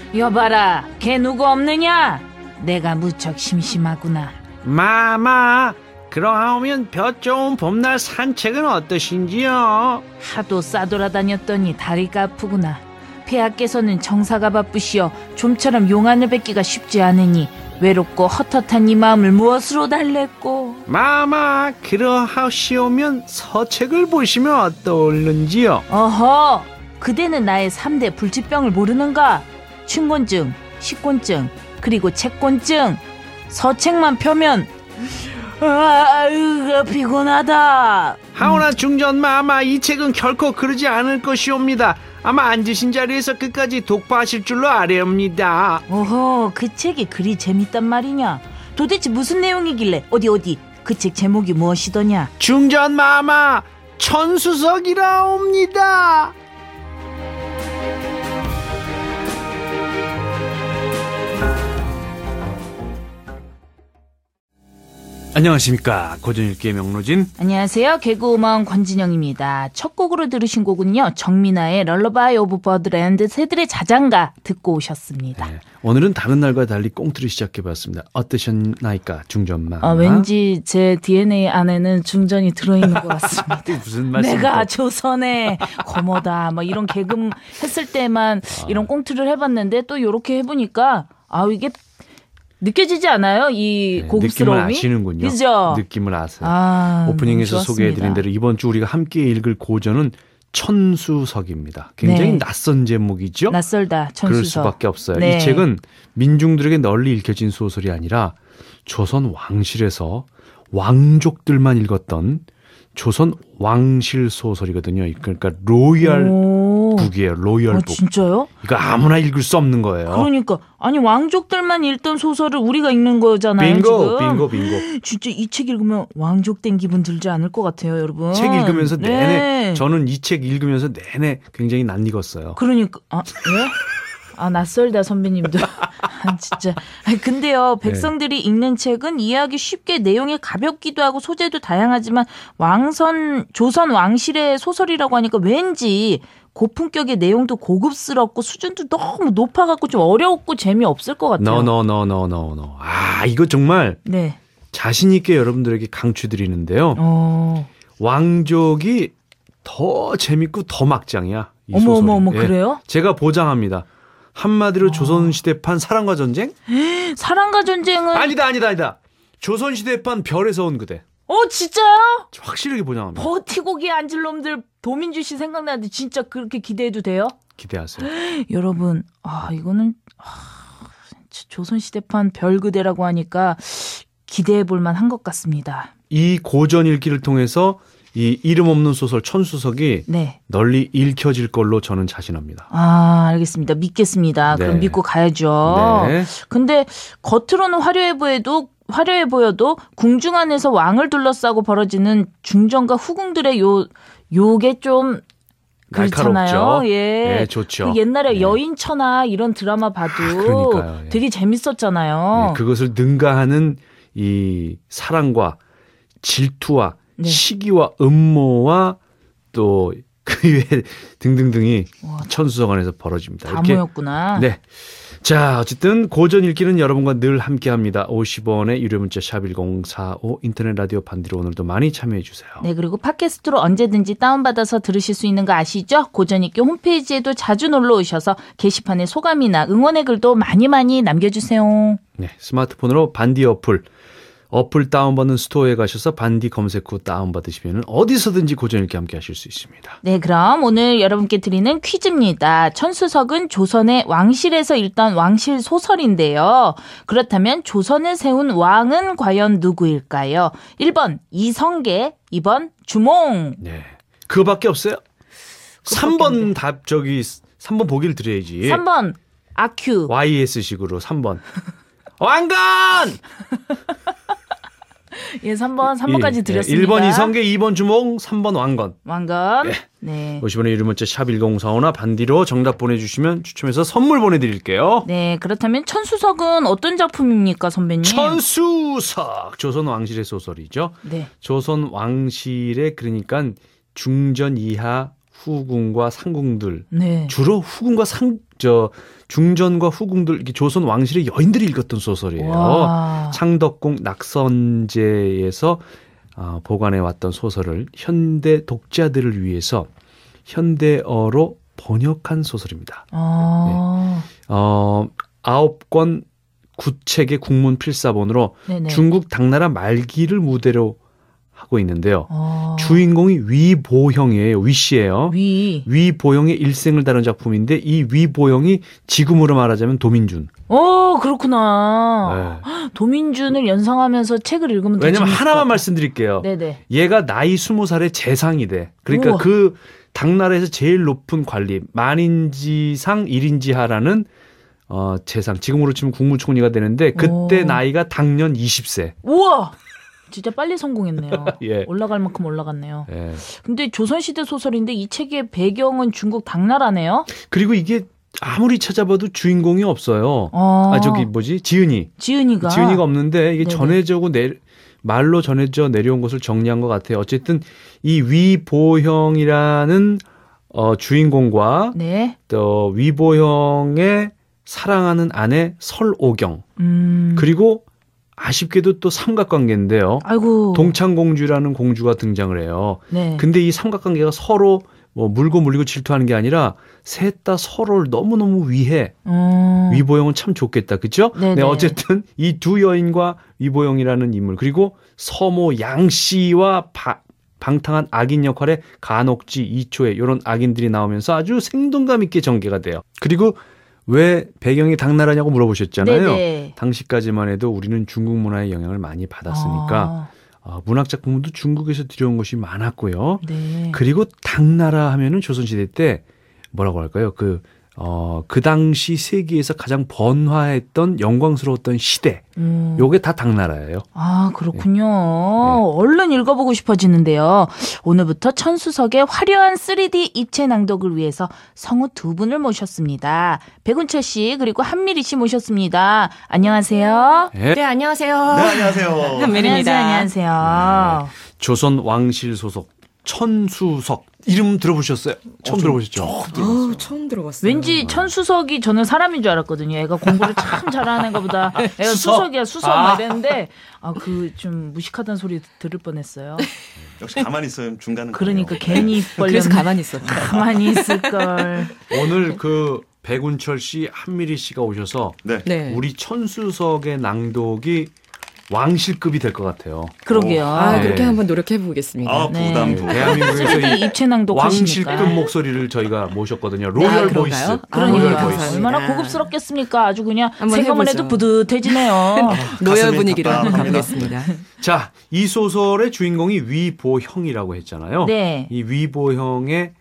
여봐라, 걔 누구 없느냐? 내가 무척 심심하구나. 마마, 그러하면 볕 좋은 봄날 산책은 어떠신지요? 하도 싸돌아다녔더니 다리가 아프구나. 폐하께서는 정사가 바쁘시어 좀처럼 용안을 뵙기가 쉽지 않으니 외롭고 헛헛한 이 마음을 무엇으로 달랬고. 마마, 그러하시오면 서책을 보시면 어떠올는지요? 어허, 그대는 나의 3대 불치병을 모르는가? 춘곤증, 식곤증, 그리고 채곤증. 서책만 펴면 아유, 피곤하다. 하오나 중전 마마, 이 책은 결코 그러지 않을 것이옵니다. 아마 앉으신 자리에서 끝까지 독파하실 줄로 아뢰옵니다. 어허, 그 책이 그리 재밌단 말이냐? 도대체 무슨 내용이길래? 어디 그 책 제목이 무엇이더냐? 중전 마마, 천수석이라옵니다. 안녕하십니까, 고전읽기의 명로진. 안녕하세요, 개그우먼 권진영입니다. 첫 곡으로 들으신 곡은요, 정민아의 럴러바이 오브 버드랜드 새들의 자장가 듣고 오셨습니다. 네, 오늘은 다른 날과 달리 꽁트를 시작해봤습니다. 어떠셨나이까, 중전마? 왠지 제 DNA 안에는 중전이 들어있는 것 같습니다. 무슨 말씀? 내가 조선의 고모다 뭐 이런 개그 했을 때만 이런 꽁트를 해봤는데 또 이렇게 해보니까 이게 느껴지지 않아요? 이 고급스러움이? 느낌을 아시는군요. 그죠? 느낌을 아세요. 오프닝에서 소개해드린 대로 이번 주 우리가 함께 읽을 고전은 천수석입니다. 굉장히 낯선 제목이죠? 낯설다, 천수석. 그럴 수밖에 없어요. 네. 이 책은 민중들에게 널리 읽혀진 소설이 아니라 조선 왕실에서 왕족들만 읽었던 조선 왕실 소설이거든요. 그러니까 로열 북이에요. 로열 북. 진짜요? 이거 아무나 읽을 수 없는 거예요. 그러니까 아니 왕족들만 읽던 소설을 우리가 읽는 거잖아요. 빙고, 지금. 빙고. 진짜 이 책 읽으면 왕족된 기분 들지 않을 것 같아요, 여러분. 책 읽으면서 네. 내내 저는 이 책 읽으면서 내내 굉장히 낯익었어요. 그러니까 예? 낯설다 선배님도. 진짜. 근데요, 백성들이 읽는 책은 이해하기 쉽게 내용이 가볍기도 하고 소재도 다양하지만 조선 왕실의 소설이라고 하니까 왠지 고품격의 내용도 고급스럽고 수준도 너무 높아갖고 좀 어려웠고 재미없을 것 같아요. No. 이거 정말 자신 있게 여러분들에게 강추드리는데요. 왕족이 더 재밌고 더 막장이야. 이 소설이. 어머, 그래요? 제가 보장합니다. 한마디로 조선시대판 사랑과 전쟁? 사랑과 전쟁은 아니다. 조선시대판 별에서 온 그대. 진짜요? 확실하게 보장합니다. 버티고기 앉을 놈들 도민주 씨 생각나는데 진짜 그렇게 기대해도 돼요? 기대하세요. 여러분, 이거는 조선시대판 별 그대라고 하니까 기대해 볼 만한 것 같습니다. 이 고전 읽기를 통해서 이 이름 없는 소설 천수석이 널리 읽혀질 걸로 저는 자신합니다. 알겠습니다. 믿겠습니다. 그럼 믿고 가야죠. 근데 겉으로는 화려해 보여도 궁중 안에서 왕을 둘러싸고 벌어지는 중전과 후궁들의 요게 좀 그렇잖아요. 예, 좋죠. 그 옛날에 여인천하 이런 드라마 봐도 되게 재밌었잖아요. 그것을 능가하는 이 사랑과 질투와 시기와 음모와 또 그 외에 등등등이 천수석 안에서 벌어집니다. 다 모였구나. 네. 자, 어쨌든 고전 읽기는 여러분과 늘 함께합니다. 50원의 유료 문자 샵 1045 인터넷 라디오 반디로 오늘도 많이 참여해 주세요. 네, 그리고 팟캐스트로 언제든지 다운받아서 들으실 수 있는 거 아시죠? 고전 읽기 홈페이지에도 자주 놀러 오셔서 게시판에 소감이나 응원의 글도 많이 남겨주세요. 네, 스마트폰으로 반디 어플 다운받는 스토어에 가셔서 반디 검색 후 다운받으시면 어디서든지 고전 읽기 함께 하실 수 있습니다. 네, 그럼 오늘 여러분께 드리는 퀴즈입니다. 천수석은 조선의 왕실에서 읽던 왕실 소설인데요. 그렇다면 조선을 세운 왕은 과연 누구일까요? 1번 이성계, 2번 주몽. 네, 그거밖에 없어요. 3번 3번 보기를 드려야지. 3번 아큐. YS식으로 3번. 왕건! 3번까지 드렸습니다. 1번 이성계, 2번 주몽, 3번 왕건. 네. 50원의 유료 문자 샵 1045나 반디로 정답 보내주시면 추첨해서 선물 보내드릴게요. 네, 그렇다면 천수석은 어떤 작품입니까, 선배님? 천수석! 조선 왕실의 소설이죠. 네. 조선 왕실의 그러니까 중전 이하 후궁과 상궁들. 주로 후궁과 중전과 후궁들 이렇게 조선 왕실의 여인들이 읽었던 소설이에요. 와. 창덕궁 낙선제에서 보관해 왔던 소설을 현대 독자들을 위해서 현대어로 번역한 소설입니다. 9권 9책의 국문 필사본으로 네네. 중국 당나라 말기를 무대로 하고 있는데요. 주인공이 위보형이에요. 위씨예요. 위보형의 일생을 다룬 작품인데 이 위보형이 지금으로 말하자면 도민준. 그렇구나. 네. 도민준을 연상하면서 책을 읽으면 왜냐면 하나만 말씀드릴게요. 네네. 얘가 나이 20살에 재상이 돼. 그러니까 우와. 그 당나라에서 제일 높은 관리 만인지상 1인지하라는 재상. 지금으로 치면 국무총리가 되는데 그때 나이가 당년 20세. 우와. 진짜 빨리 성공했네요. 예. 올라갈 만큼 올라갔네요. 예. 근데 조선시대 소설인데 이 책의 배경은 중국 당나라네요. 그리고 이게 아무리 찾아봐도 주인공이 없어요. 지은이가 없는데 이게 말로 전해져 내려온 것을 정리한 것 같아요. 어쨌든 이 위보형이라는 주인공과 네. 또 위보형의 사랑하는 아내 설오경 그리고 아쉽게도 또 삼각관계인데요. 아이고. 동창공주라는 공주가 등장을 해요. 네. 근데 이 삼각관계가 서로 물고 물리고 질투하는 게 아니라 셋 다 서로를 너무너무 위해. 위보영은 참 좋겠다. 그렇죠? 네, 어쨌든 이 두 여인과 위보영이라는 인물 그리고 서모 양씨와 방탕한 악인 역할의 간옥지 이초에 이런 악인들이 나오면서 아주 생동감 있게 전개가 돼요. 그리고 왜 배경이 당나라냐고 물어보셨잖아요. 네네. 당시까지만 해도 우리는 중국 문화의 영향을 많이 받았으니까 문학 작품도 중국에서 들여온 것이 많았고요. 네. 그리고 당나라 하면은 조선시대 때 뭐라고 할까요? 그 당시 세계에서 가장 번화했던 영광스러웠던 시대. 요게 다 당나라예요. 그렇군요. 네. 얼른 읽어보고 싶어지는데요. 오늘부터 천수석의 화려한 3D 입체 낭독을 위해서 성우 두 분을 모셨습니다. 백운철 씨 그리고 한미리 씨 모셨습니다. 안녕하세요. 네, 안녕하세요. 네, 안녕하세요. 한미리입니다. 안녕하세요. 조선 왕실 소속 천수석 이름 들어보셨어요? 처음 들어보셨죠? 처음 들어봤어요. 왠지 천수석이 저는 사람인 줄 알았거든요. 애가 공부를 참 잘하는 애가 보다. 애가 수석이야 수석 막 이랬는데 좀 무식하다는 소리 들을 뻔했어요. 역시 가만히 있어요. 중간은. 그러니까 괜히 입 벌렸네. 그래서 가만히 있었죠. 가만히 있을 걸. 오늘 백운철 씨, 한미리 씨가 오셔서 네. 우리 천수석의 낭독이 왕실급이 될 것 같아요. 그러게요. 네. 그렇게 한번 노력해 보겠습니다. 부담. 대한민국에서 입체 낭독하시니까 왕실급 목소리를 저희가 모셨거든요. 로열 보이스. 그러니까 얼마나 고급스럽겠습니까? 아주 그냥 생각만 해도 뿌듯해지네요. 로열 분위기로 한번 가보겠습니다. 자, 이 소설의 주인공이 위보형이라고 했잖아요. 네. 이 위보형의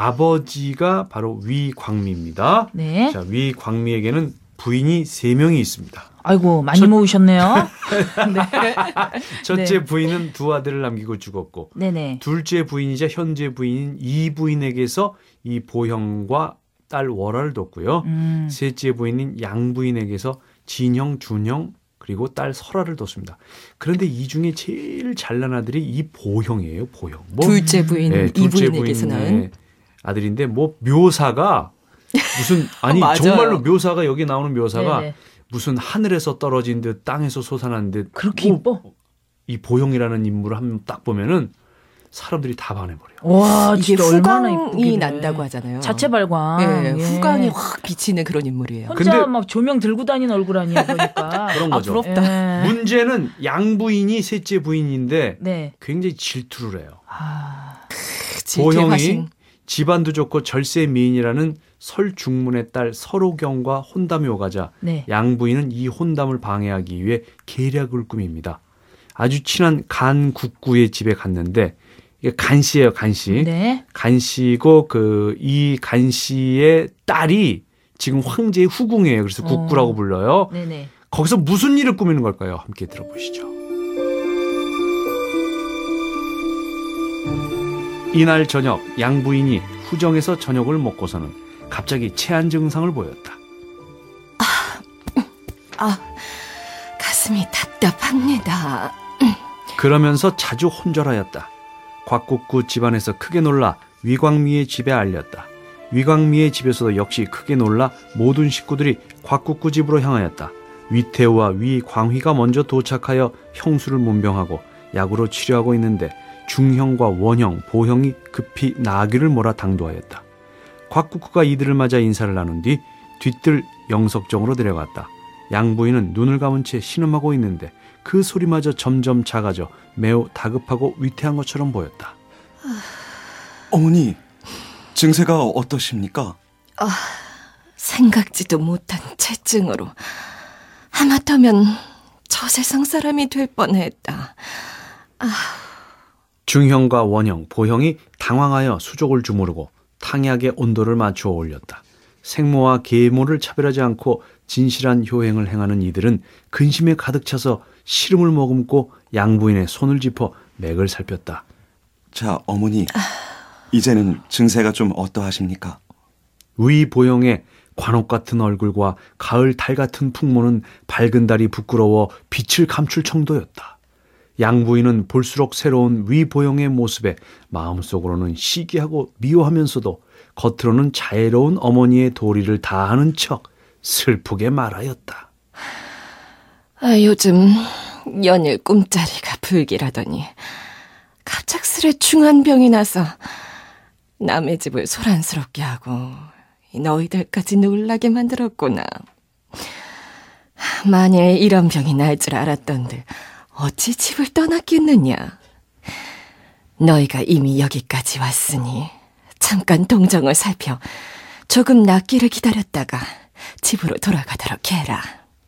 아버지가 바로 위광미입니다. 네. 자, 위광미에게는 부인이 3명이 있습니다. 아이고 많이 모으셨네요. 네. 첫째 부인은 2 아들을 남기고 죽었고 네네. 둘째 부인이자 현재 부인인 이 부인에게서 이 보형과 딸 월화를 뒀고요. 셋째 부인인 양 부인에게서 진형, 준형 그리고 딸 설화를 뒀습니다. 그런데 이 중에 제일 잘난 아들이 이 보형이에요. 보형. 둘째 부인 이 부인에게서는 아들인데 묘사가 무슨 정말로 묘사가 여기 나오는 묘사가 네네. 무슨 하늘에서 떨어진 듯 땅에서 솟아난 듯 그렇게 이뻐? 이 보형이라는 인물을 한번 딱 보면은 사람들이 다 반해버려요. 와, 이게 얼마나 후광이 난다고 하잖아요. 자체 발광. 네, 후광이 확 비치는 그런 인물이에요. 혼자 근데 막 조명 들고 다니는 얼굴 아니에요, 그러니까. 그런 거죠. 부럽다. 문제는 양 부인이 셋째 부인인데 네. 굉장히 질투를 해요. 보형이 집안도 좋고 절세 미인이라는 설중문의 딸 설오경과 혼담이 오가자 네. 양 부인은 이 혼담을 방해하기 위해 계략을 꾸밉니다. 아주 친한 간 국구의 집에 갔는데 이게 간씨예요, 간씨. 네. 간씨고 이 간씨의 딸이 지금 황제의 후궁이에요. 그래서 국구라고 불러요. 네네. 거기서 무슨 일을 꾸미는 걸까요? 함께 들어보시죠. 이날 저녁 양 부인이 후정에서 저녁을 먹고서는 갑자기 체한 증상을 보였다. 가슴이 답답합니다. 그러면서 자주 혼절하였다. 곽국구 집안에서 크게 놀라 위광미의 집에 알렸다. 위광미의 집에서도 역시 크게 놀라 모든 식구들이 곽국구 집으로 향하였다. 위태우와 위광휘가 먼저 도착하여 형수를 문병하고 약으로 치료하고 있는데 중형과 원형, 보형이 급히 나귀를 몰아 당도하였다. 곽국구가 이들을 맞아 인사를 나눈 뒤 뒤뜰 영석정으로 내려갔다. 양부인은 눈을 감은 채 신음하고 있는데 그 소리마저 점점 작아져 매우 다급하고 위태한 것처럼 보였다. 어머니, 증세가 어떠십니까? 생각지도 못한 체증으로 하마터면 저 세상 사람이 될 뻔했다. 중형과 원형, 보형이 당황하여 수족을 주무르고 탕약의 온도를 맞추어 올렸다. 생모와 계모를 차별하지 않고 진실한 효행을 행하는 이들은 근심에 가득 차서 시름을 머금고 양부인의 손을 짚어 맥을 살폈다. 자, 어머니, 이제는 증세가 좀 어떠하십니까? 위 보형의 관옥 같은 얼굴과 가을 달 같은 풍모는 밝은 달이 부끄러워 빛을 감출 정도였다. 양부인은 볼수록 새로운 위 보형의 모습에 마음속으로는 시기하고 미워하면서도 겉으로는 자애로운 어머니의 도리를 다하는 척 슬프게 말하였다. 요즘 연일 꿈자리가 불길하더니 갑작스레 중환병이 나서 남의 집을 소란스럽게 하고 너희들까지 놀라게 만들었구나. 만일 이런 병이 날 줄 알았던들 어찌 집을 떠났겠느냐. 너희가 이미 여기까지 왔으니 잠깐 동정을 살펴 조금 낫기를 기다렸다가 집으로 돌아가도록 해라.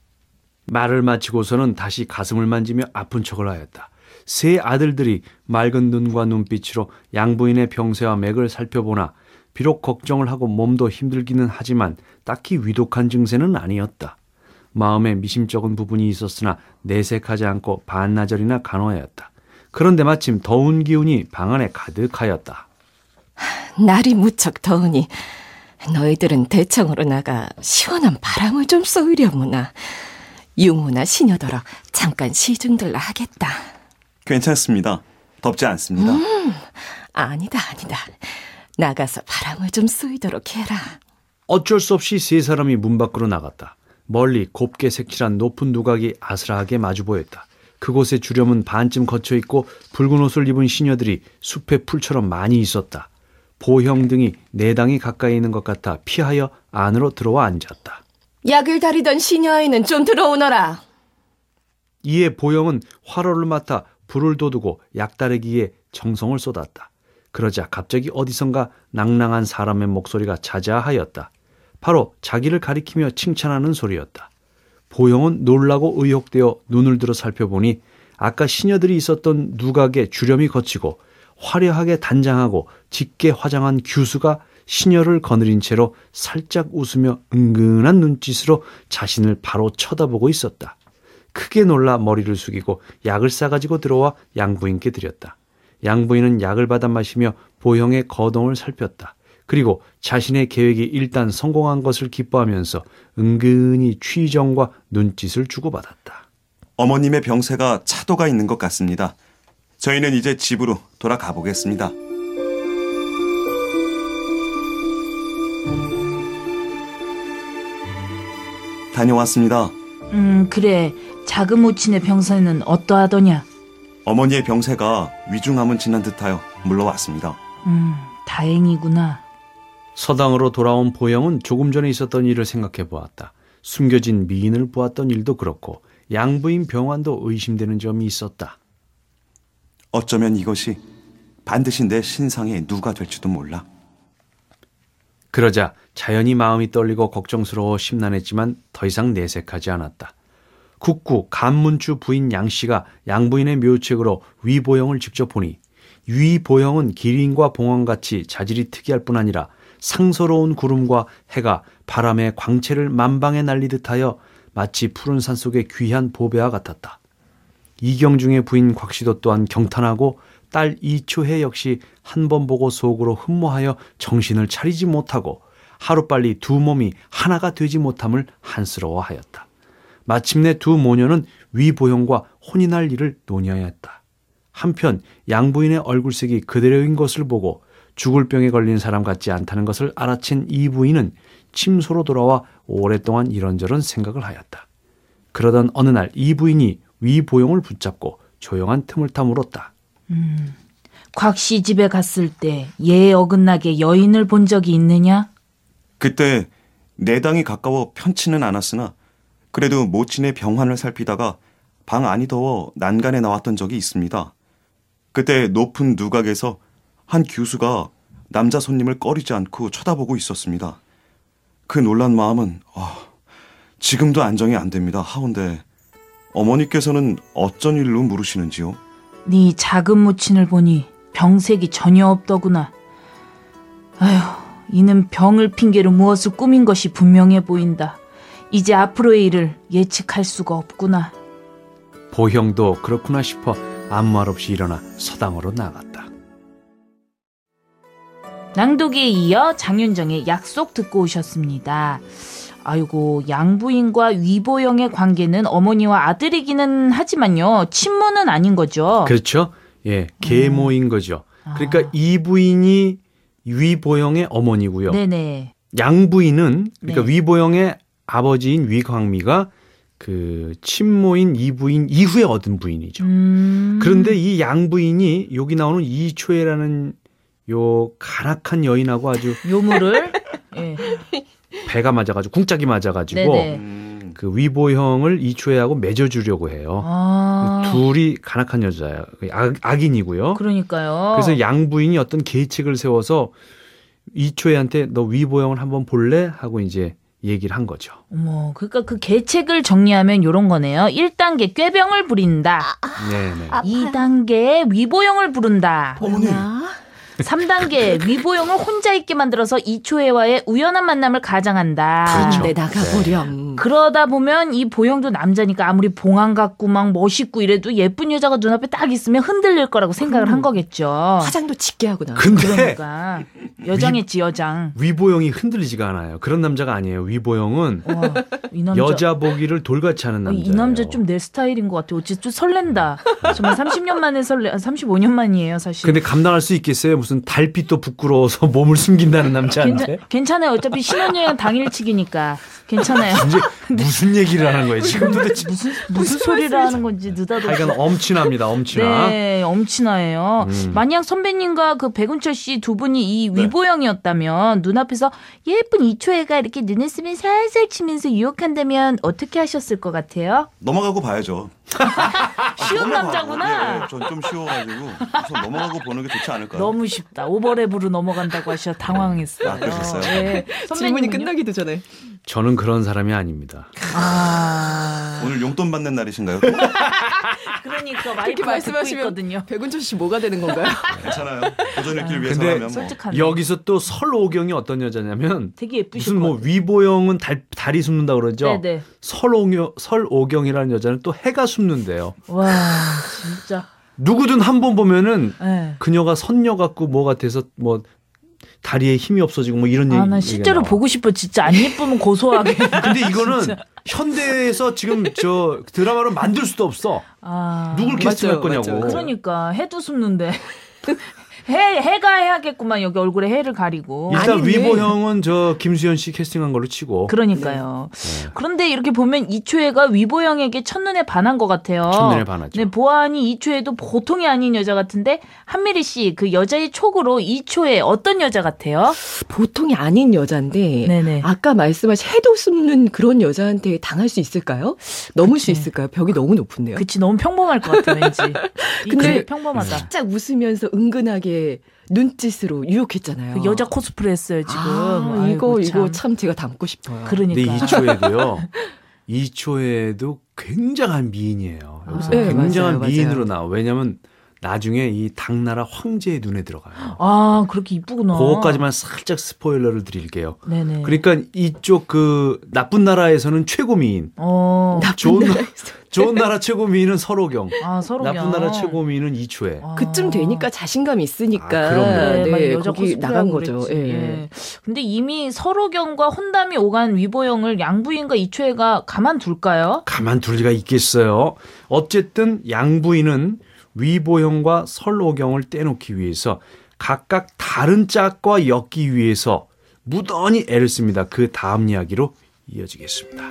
말을 마치고서는 다시 가슴을 만지며 아픈 척을 하였다. 세 아들들이 맑은 눈과 눈빛으로 양부인의 병세와 맥을 살펴보나 비록 걱정을 하고 몸도 힘들기는 하지만 딱히 위독한 증세는 아니었다. 마음에 미심쩍은 부분이 있었으나 내색하지 않고 반나절이나 간호하였다. 그런데 마침 더운 기운이 방 안에 가득하였다. 날이 무척 더우니 너희들은 대청으로 나가 시원한 바람을 좀 쏘으려무나. 유무나 시녀더러 잠깐 시중들라 하겠다. 괜찮습니다. 덥지 않습니다. 아니다. 나가서 바람을 좀 쏘이도록 해라. 어쩔 수 없이 세 사람이 문 밖으로 나갔다. 멀리 곱게 색칠한 높은 누각이 아스라하게 마주 보였다. 그곳에 주렴은 반쯤 걷혀있고 붉은 옷을 입은 시녀들이 숲의 풀처럼 많이 있었다. 보형 등이 내당이 가까이 있는 것 같아 피하여 안으로 들어와 앉았다. 약을 다리던 시녀 아이는 좀 들어오너라. 이에 보형은 화로를 맡아 불을 돋우고 약다르기에 정성을 쏟았다. 그러자 갑자기 어디선가 낭낭한 사람의 목소리가 자자하였다. 바로 자기를 가리키며 칭찬하는 소리였다. 보형은 놀라고 의혹되어 눈을 들어 살펴보니 아까 시녀들이 있었던 누각에 주렴이 거치고 화려하게 단장하고 짙게 화장한 규수가 시녀를 거느린 채로 살짝 웃으며 은근한 눈짓으로 자신을 바로 쳐다보고 있었다. 크게 놀라 머리를 숙이고 약을 싸가지고 들어와 양부인께 드렸다. 양부인은 약을 받아 마시며 보형의 거동을 살폈다. 그리고 자신의 계획이 일단 성공한 것을 기뻐하면서 은근히 취정과 눈짓을 주고받았다. 어머님의 병세가 차도가 있는 것 같습니다. 저희는 이제 집으로 돌아가 보겠습니다. 다녀왔습니다. 그래. 자그모친의 병세는 어떠하더냐? 어머니의 병세가 위중함은 지난 듯하여 물러왔습니다. 다행이구나. 서당으로 돌아온 보영은 조금 전에 있었던 일을 생각해 보았다. 숨겨진 미인을 보았던 일도 그렇고 양부인 병환도 의심되는 점이 있었다. 어쩌면 이것이 반드시 내 신상의 누가 될지도 몰라. 그러자 자연히 마음이 떨리고 걱정스러워 심란했지만 더 이상 내색하지 않았다. 국구 간문주 부인 양씨가 양부인의 묘책으로 위보영을 직접 보니 위보영은 기린과 봉황같이 자질이 특이할 뿐 아니라 상서로운 구름과 해가 바람의 광채를 만방에 날리듯 하여 마치 푸른 산속의 귀한 보배와 같았다. 이경중의 부인 곽씨도 또한 경탄하고 딸 이초혜 역시 한 번 보고 속으로 흠모하여 정신을 차리지 못하고 하루빨리 두 몸이 하나가 되지 못함을 한스러워하였다. 마침내 두 모녀는 위보형과 혼인할 일을 논의하였다. 한편 양부인의 얼굴색이 그대로인 것을 보고 죽을 병에 걸린 사람 같지 않다는 것을 알아챈 이 부인은 침소로 돌아와 오랫동안 이런저런 생각을 하였다. 그러던 어느 날 이 부인이 위보영을 붙잡고 조용한 틈을 타 물었다. 곽 씨 집에 갔을 때 예에 어긋나게 여인을 본 적이 있느냐? 그때 내당이 가까워 편치는 않았으나 그래도 모친의 병환을 살피다가 방 안이 더워 난간에 나왔던 적이 있습니다. 그때 높은 누각에서 한 교수가 남자 손님을 꺼리지 않고 쳐다보고 있었습니다. 그 놀란 마음은 지금도 안정이 안 됩니다. 하온데 어머니께서는 어쩐 일로 물으시는지요? 네 작은 모친을 보니 병색이 전혀 없더구나. 아휴, 이는 병을 핑계로 무엇을 꾸민 것이 분명해 보인다. 이제 앞으로의 일을 예측할 수가 없구나. 보형도 그렇구나 싶어 아무 말 없이 일어나 서당으로 나갔다. 낭독에 이어 장윤정의 약속 듣고 오셨습니다. 아이고, 양부인과 위보영의 관계는 어머니와 아들이기는 하지만요, 친모는 아닌 거죠. 그렇죠. 예, 계모인 거죠. 그러니까 이 부인이 위보영의 어머니고요. 네네. 양부인은 그러니까 네. 위보영의 아버지인 위광미가 그 친모인 이 부인 이후에 얻은 부인이죠. 그런데 이 양부인이 여기 나오는 이초애라는 요 간악한 여인하고 아주 요물을 예. 배가 맞아가지고 궁짝이 맞아가지고 네네. 그 위보형을 이초애하고 맺어주려고 해요. 둘이 간악한 여자예요. 악인이고요. 그러니까요. 그래서 양부인이 어떤 계책을 세워서 이초애한테 너 위보형을 한번 볼래? 하고 이제 얘기를 한 거죠. 어머, 그러니까 그 계책을 정리하면 요런 거네요. 1단계 꾀병을 부린다. 네네. 2단계 위보영을 부른다. 어머니. 3단계 위보영을 혼자 있게 만들어서 이초애와의 우연한 만남을 가장한다. 그렇죠. 내 나가보렴. 그러다 보면 이 보영도 남자니까 아무리 봉황 같고 막 멋있고 이래도 예쁜 여자가 눈앞에 딱 있으면 흔들릴 거라고 생각을 한 거겠죠. 화장도 짙게 하고 나. 근데 그러니까 여장했지 여장. 위보영이 흔들리지가 않아요. 그런 남자가 아니에요. 위보영은 와, 이 남자. 여자 보기를 돌같이 하는 남자예요. 이 남자 좀 내 스타일인 것 같아. 어째 좀 설렌다. 정말 30년 만에 35년 만이에요, 사실. 근데 감당할 수 있겠어요? 무슨 달빛도 부끄러워서 몸을 숨긴다는 남자한테? 괜찮아요. 어차피 신혼여행 당일치기니까 괜찮아요. 이제 무슨 얘기를 하는 거예요? 지금 도대체 무슨 소리를 하는 건지 느닷없이. 하여간 엄친아입니다. 엄친아. 네, 엄친아예요. 만약 선배님과 그 백운철 씨 두 분이 이 위보영이었다면 눈앞에서 예쁜 이초애가 이렇게 눈을 쓰면 살살 치면서 유혹한다면 어떻게 하셨을 것 같아요? 넘어가고 봐야죠. 쉬운 남자구나. 전 좀 쉬워가지고 우선 넘어가고 보는 게 좋지 않을까요? 너무 쉽다. 오버랩으로 넘어간다고 하셔 당황했어요. 아, 그러셨어요? 네. 질문이 선배님은요? 끝나기도 전에. 저는 그런 사람이 아닙니다. 오늘 용돈 받는 날이신가요? 그러니까 그렇게 마이크가 듣고 말씀하시면 있거든요. 백운철 씨 뭐가 되는 건가요? 괜찮아요. 도전을 길 근데 위해서라면 뭐. 솔직하네. 여기서 또 설오경이 어떤 여자냐면 되게 예쁘실 무슨 것 뭐 같아요. 위보영은 다리 숨는다 그러죠. 네네. 설오경이라는 여자는 또 해가 숨는데요. 와, 진짜. 누구든 한 번 보면은 네. 그녀가 선녀 같고 뭐 같아서 뭐 다리에 힘이 없어지고 뭐 이런 얘기. 난 실제로 보고 싶어. 진짜 안 예쁘면 고소하게. 근데 이거는 현대에서 지금 저 드라마로 만들 수도 없어. 누굴 캐스팅할 맞아요, 거냐고. 맞아요. 그러니까 해도 숨는데. 해가 해야겠구만. 여기 얼굴에 해를 가리고. 일단 아니, 위보형은 저 김수현 씨 캐스팅한 걸로 치고. 그러니까요. 그런데 이렇게 보면 이초애가 위보영에게 첫눈에 반한 것 같아요. 첫눈에 반하죠. 네, 보아하니 이초애도 보통이 아닌 여자 같은데 한미리 씨 그 여자의 촉으로 이초애 어떤 여자 같아요? 보통이 아닌 여잔데 네네. 아까 말씀하신 해도 숨는 그런 여자한테 당할 수 있을까요? 넘을 수 있을까요? 벽이 너무 높은데요. 그치, 너무 평범할 것 같아 왠지. 이초애 평범하다. 살짝 웃으면서 은근하게 눈짓으로 유혹했잖아요. 그 여자 코스프레 했어요 지금. 아, 아이고, 이거 참 제가 담고 싶어요. 그러니까. 근데 이초에도요. 이초에도 굉장한 미인이에요. 여기서 네, 굉장한 맞아요, 미인으로 맞아요. 나와. 왜냐하면 나중에 이 당나라 황제의 눈에 들어가요. 아, 그렇게 이쁘구나. 그거까지만 살짝 스포일러를 드릴게요. 네네. 그러니까 이쪽 그 나쁜 나라에서는 최고 미인, 좋은 좋은 나라 최고 미인은 설오경, 아, 서로경. 나쁜 나라 최고 미인은 이초애. 그쯤 되니까 자신감 있으니까 아, 그럼요. 네, 막 네, 여자 거기 코스프레 나간 하고 거죠. 그랬지. 예. 예. 근데 이미 서로경과 혼담이 오간 위보영을 양부인과 이초애가 가만둘까요? 가만둘 리가 있겠어요. 어쨌든 양부인은 위보형과 설오경을 떼놓기 위해서 각각 다른 짝과 엮기 위해서 무던히 애를 씁니다. 그 다음 이야기로 이어지겠습니다.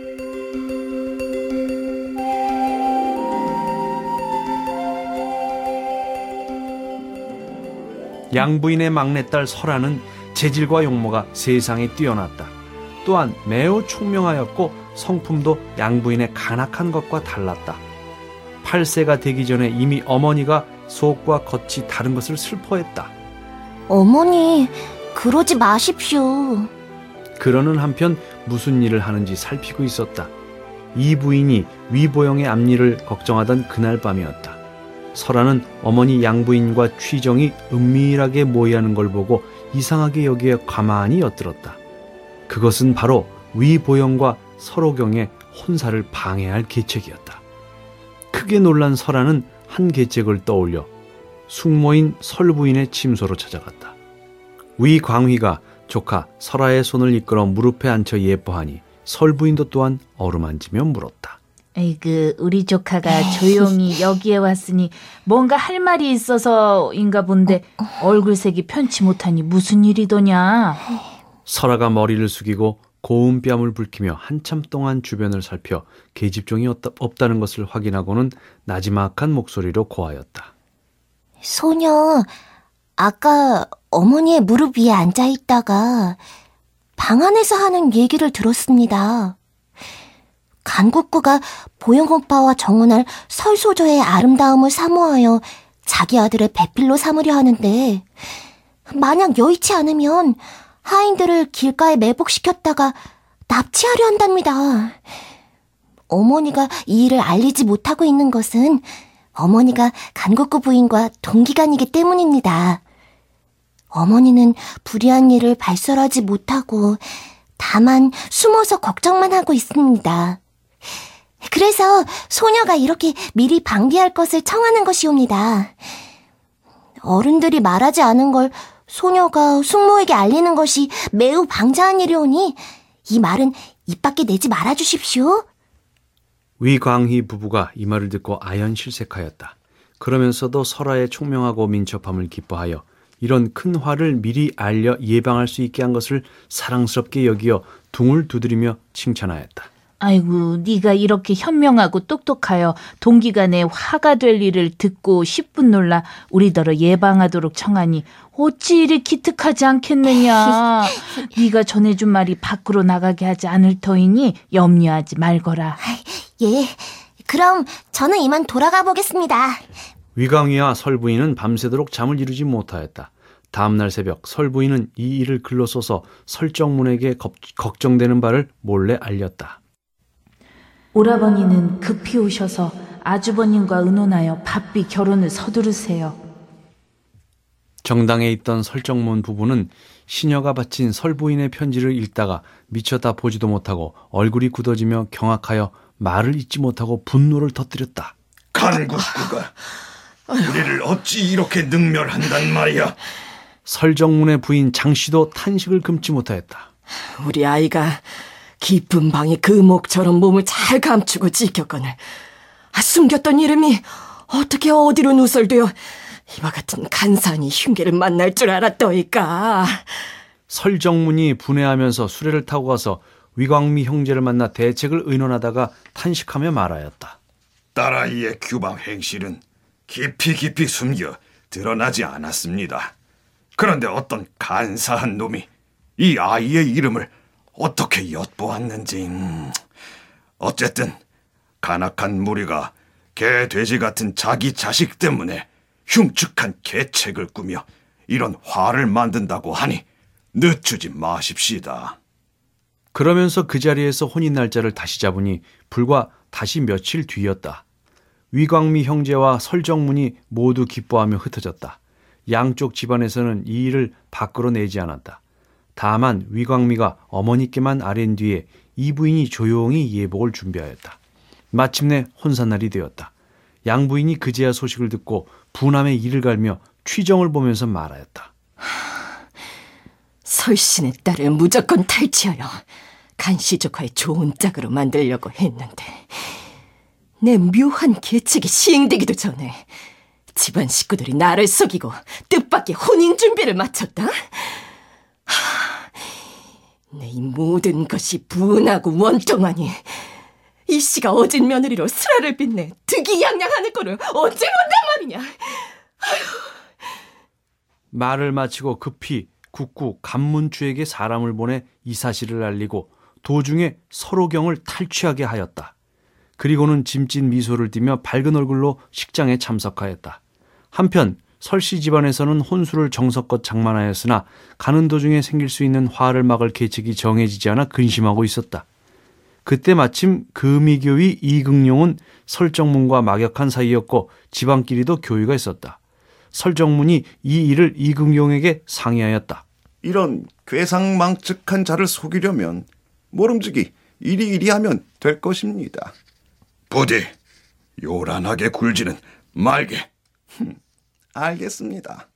양부인의 막내딸 설아는 재질과 용모가 세상에 뛰어났다. 또한 매우 총명하였고 성품도 양부인의 간악한 것과 달랐다. 8세가 되기 전에 이미 어머니가 속과 겉이 다른 것을 슬퍼했다. 어머니, 그러지 마십시오. 그러는 한편 무슨 일을 하는지 살피고 있었다. 이 부인이 위보영의 앞일을 걱정하던 그날 밤이었다. 설아는 어머니 양부인과 취정이 은밀하게 모의하는 걸 보고 이상하게 여기에 가만히 엿들었다. 그것은 바로 위보영과 설호경의 혼사를 방해할 계책이었다. 크게 놀란 설아는 한 계책을 떠올려 숙모인 설부인의 침소로 찾아갔다. 위광휘가 조카 설아의 손을 이끌어 무릎에 앉혀 예뻐하니 설부인도 또한 어루만지며 물었다. 에이그, 우리 조카가 조용히 여기에 왔으니 뭔가 할 말이 있어서인가 본데 얼굴색이 편치 못하니 무슨 일이더냐. 설아가 머리를 숙이고 고운 뺨을 붉히며 한참 동안 주변을 살펴 계집종이 없다는 것을 확인하고는 나지막한 목소리로 고하였다. 소녀, 아까 어머니의 무릎 위에 앉아있다가 방 안에서 하는 얘기를 들었습니다. 간국구가 보영 오빠와 정혼할 설소저의 아름다움을 사모하여 자기 아들의 배필로 삼으려 하는데 만약 여의치 않으면 하인들을 길가에 매복시켰다가 납치하려 한답니다. 어머니가 이 일을 알리지 못하고 있는 것은 어머니가 간국구 부인과 동기간이기 때문입니다. 어머니는 불의한 일을 발설하지 못하고 다만 숨어서 걱정만 하고 있습니다. 그래서 소녀가 이렇게 미리 방기할 것을 청하는 것이옵니다. 어른들이 말하지 않은 걸 소녀가 숙모에게 알리는 것이 매우 방자한 일이오니 이 말은 입 밖에 내지 말아주십시오. 위광희 부부가 이 말을 듣고 아연실색하였다. 그러면서도 설아의 총명하고 민첩함을 기뻐하여 이런 큰 화를 미리 알려 예방할 수 있게 한 것을 사랑스럽게 여기어 둥을 두드리며 칭찬하였다. 아이고, 네가 이렇게 현명하고 똑똑하여 동기간에 화가 될 일을 듣고 10분 놀라 우리더러 예방하도록 청하니 어찌 이리 기특하지 않겠느냐. 네가 전해준 말이 밖으로 나가게 하지 않을 터이니 염려하지 말거라. 예, 그럼 저는 이만 돌아가 보겠습니다. 위광희와 설부인은 밤새도록 잠을 이루지 못하였다. 다음날 새벽 설부인은 이 일을 글로 써서 설정문에게 걱정되는 바를 몰래 알렸다. 오라버니는 급히 오셔서 아주버님과 의논하여 바삐 결혼을 서두르세요. 정당에 있던 설정문 부부는 시녀가 바친 설부인의 편지를 읽다가 미처 다 보지도 못하고 얼굴이 굳어지며 경악하여 말을 잇지 못하고 분노를 터뜨렸다. 간국구가 우리를 어찌 이렇게 능멸한단 말이야. 설정문의 부인 장씨도 탄식을 금치 못하였다. 우리 아이가 깊은 방에 금옥처럼 몸을 잘 감추고 지켰거늘 숨겼던 이름이 어떻게 어디로 누설되어 이와 같은 간사한 흉계를 만날 줄 알았더이까. 설정문이 분해하면서 수레를 타고 가서 위광미 형제를 만나 대책을 의논하다가 탄식하며 말하였다. 딸아이의 규방 행실은 깊이 숨겨 드러나지 않았습니다. 그런데 어떤 간사한 놈이 이 아이의 이름을 어떻게 엿보았는지 어쨌든 간악한 무리가 개, 돼지 같은 자기 자식 때문에 흉측한 계책을 꾸며 이런 화를 만든다고 하니 늦추지 마십시다. 그러면서 그 자리에서 혼인 날짜를 다시 잡으니 불과 다시 며칠 뒤였다. 위광미 형제와 설정문이 모두 기뻐하며 흩어졌다. 양쪽 집안에서는 이 일을 밖으로 내지 않았다. 다만 위광미가 어머니께만 아랜 뒤에 이 부인이 조용히 예복을 준비하였다. 마침내 혼사날이 되었다. 양부인이 그제야 소식을 듣고 분함에 이를 갈며 취정을 보면서 말하였다. 설신의 딸을 무조건 탈취하여 간씨 조카의 좋은 짝으로 만들려고 했는데 내 묘한 계책이 시행되기도 전에 집안 식구들이 나를 속이고 뜻밖의 혼인 준비를 마쳤다. 내 이 모든 것이 분하고 원통하니 이 씨가 어진 며느리로 슬아를 빚내 득이양양하는 꼴을 언제 본단 말이냐. 말을 마치고 급히 국구 간문주에게 사람을 보내 이 사실을 알리고 도중에 서로경을 탈취하게 하였다. 그리고는 짐짓 미소를 띠며 밝은 얼굴로 식장에 참석하였다. 한편 설씨 집안에서는 혼수를 정성껏 장만하였으나 가는 도중에 생길 수 있는 화를 막을 계책이 정해지지 않아 근심하고 있었다. 그때 마침 금이교위 이긍룡은 설정문과 막역한 사이였고 집안끼리도 교유가 있었다. 설정문이 이 일을 이긍룡에게 상의하였다. 이런 괴상망측한 자를 속이려면 모름지기 이리이리 하면 될 것입니다. 부디 요란하게 굴지는 말게. 알겠습니다.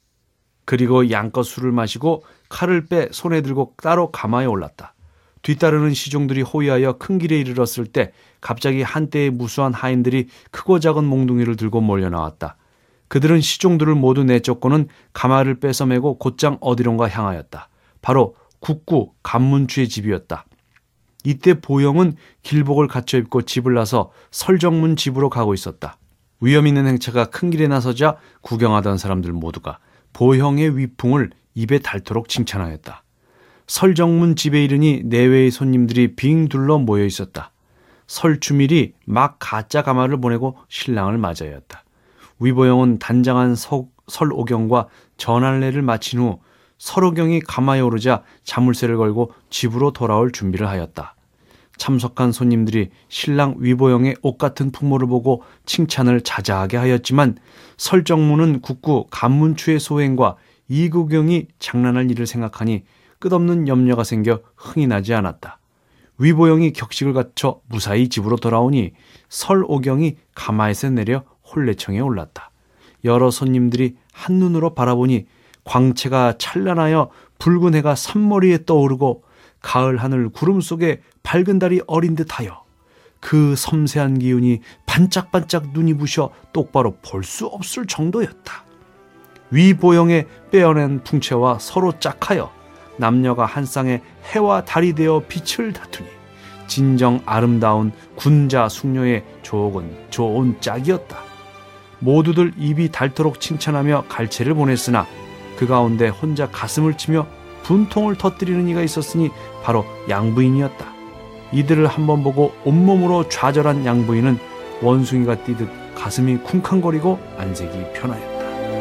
그리고 양껏 술을 마시고 칼을 빼 손에 들고 따로 가마에 올랐다. 뒤따르는 시종들이 호위하여 큰 길에 이르렀을 때 갑자기 한때의 무수한 하인들이 크고 작은 몽둥이를 들고 몰려 나왔다. 그들은 시종들을 모두 내쫓고는 가마를 뺏어매고 곧장 어디론가 향하였다. 바로 국구 간문추의 집이었다. 이때 보영은 길복을 갖춰 입고 집을 나서 설정문 집으로 가고 있었다. 위험 있는 행차가 큰 길에 나서자 구경하던 사람들 모두가 보형의 위풍을 입에 닳도록 칭찬하였다. 설정문 집에 이르니 내외의 손님들이 빙 둘러 모여 있었다. 설주밀이 막 가짜 가마를 보내고 신랑을 맞아야 했다. 위보영은 단장한 설오경과 전할례를 마친 후 설오경이 가마에 오르자 자물쇠를 걸고 집으로 돌아올 준비를 하였다. 참석한 손님들이 신랑 위보영의 옷 같은 풍모를 보고 칭찬을 자자하게 하였지만 설정문은 국구 간문추의 소행과 이구경이 장난할 일을 생각하니 끝없는 염려가 생겨 흥이 나지 않았다. 위보영이 격식을 갖춰 무사히 집으로 돌아오니 설오경이 가마에서 내려 혼례청에 올랐다. 여러 손님들이 한눈으로 바라보니 광채가 찬란하여 붉은 해가 산머리에 떠오르고 가을 하늘 구름 속에 밝은 달이 어린 듯하여 그 섬세한 기운이 반짝반짝 눈이 부셔 똑바로 볼 수 없을 정도였다. 위보영의 빼어낸 풍채와 서로 짝하여 남녀가 한 쌍의 해와 달이 되어 빛을 다투니 진정 아름다운 군자 숙녀의 좋은 짝이었다. 모두들 입이 닳도록 칭찬하며 갈채를 보냈으나 그 가운데 혼자 가슴을 치며 분통을 터뜨리는 이가 있었으니 바로 양부인이었다. 이들을 한번 보고 온몸으로 좌절한 양부인은 원숭이가 뛰듯 가슴이 쿵쾅거리고 안색이 변하였다.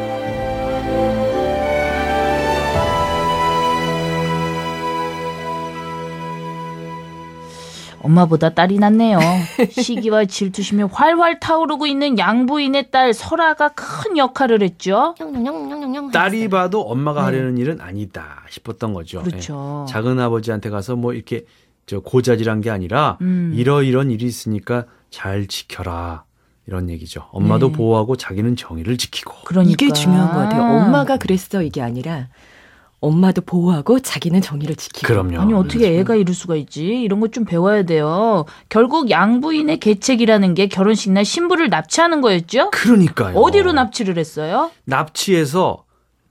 엄마보다 딸이 낫네요. 시기와 질투심이 활활 타오르고 있는 양부인의 딸 설아가 큰 역할을 했죠. 딸이 봐도 엄마가 하려는 일은 아니다 싶었던 거죠. 그렇죠. 예. 작은 아버지한테 가서 뭐 이렇게 고자질한 게 아니라 이런 일이 있으니까 잘 지켜라 이런 얘기죠. 엄마도 보호하고 자기는 정의를 지키고. 그러니까. 이게 중요한 것 같아요. 엄마가 그랬어 이게 아니라 엄마도 보호하고 자기는 정의를 지키고. 그럼요. 아니 어떻게 애가 이럴 수가 있지? 이런 거 좀 배워야 돼요. 결국 양부인의 계책이라는 게 결혼식 날 신부를 납치하는 거였죠? 그러니까요. 어디로 납치를 했어요? 납치해서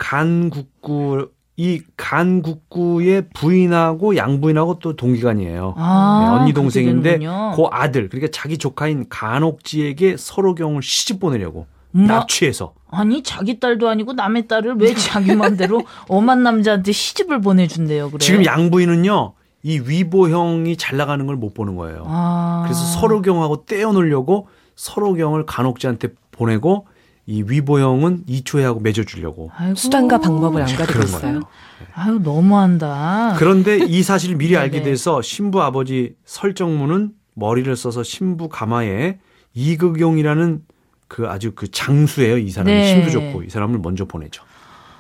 간국구의 부인하고 양부인하고 또 동기간이에요. 언니 동생인데 그 아들 그러니까 자기 조카인 간옥지에게 서로경을 시집 보내려고 납치해서. 아니 자기 딸도 아니고 남의 딸을 왜 자기 맘대로 엄한 남자한테 시집을 보내준대요. 그래. 지금 양부인은요. 이 위보형이 잘 나가는 걸 못 보는 거예요. 그래서 서로경하고 떼어놓으려고 서로경을 간옥지한테 보내고 이 위보형은 이초혜하고 맺어주려고. 아이고. 수단과 방법을 안 가리고 있어요. 아유 너무한다. 그런데 이 사실을 미리 알게 돼서 신부 아버지 설정문은 머리를 써서 신부 가마에 이극용이라는 그 아주 그 장수예요. 이 사람이 힘도 좋고 이 사람을 먼저 보내죠.